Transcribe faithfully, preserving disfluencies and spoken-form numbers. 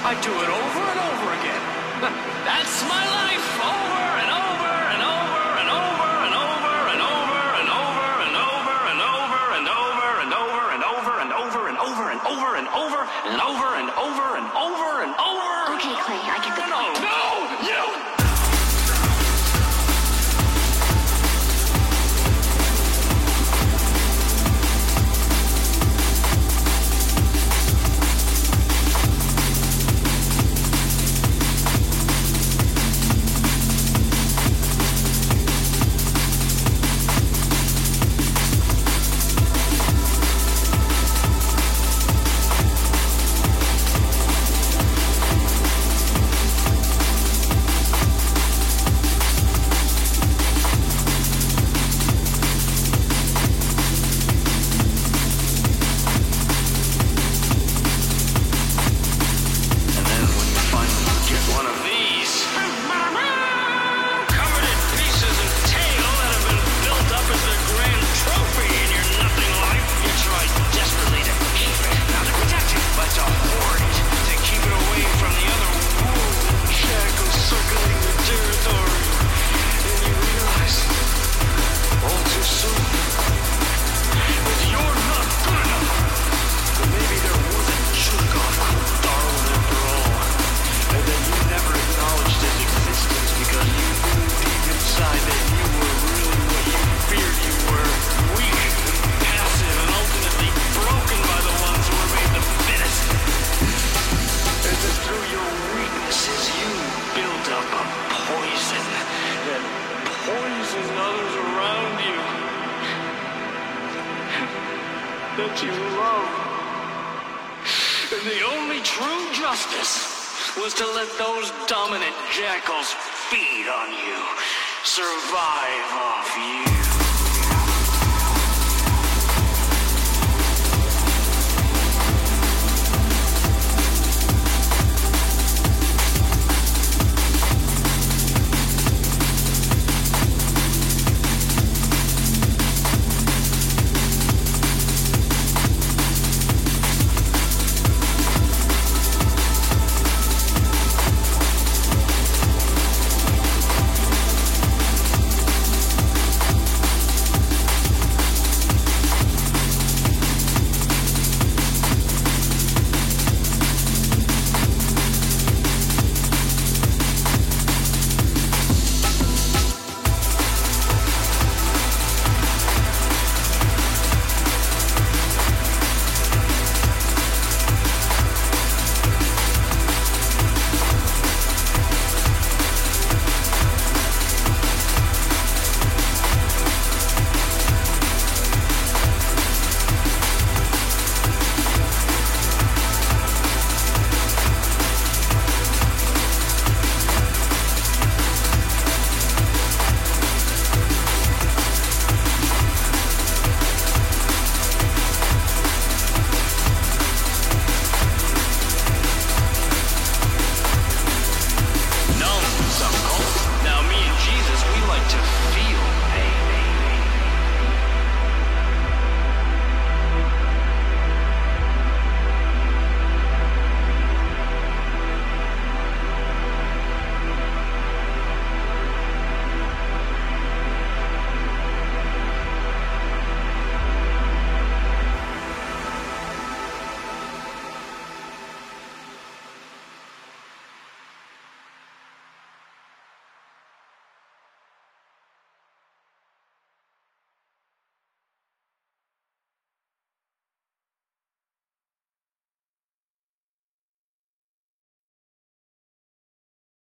I do it over and over again. That's my life, over and over and over and over and over and over and over and over and over and over and over and over and over and over and over and over and over and over and over and over. Okay, Clay, I get the point. No, you. That you love. And the only true justice was to let those dominant jackals feed on you, survive off you.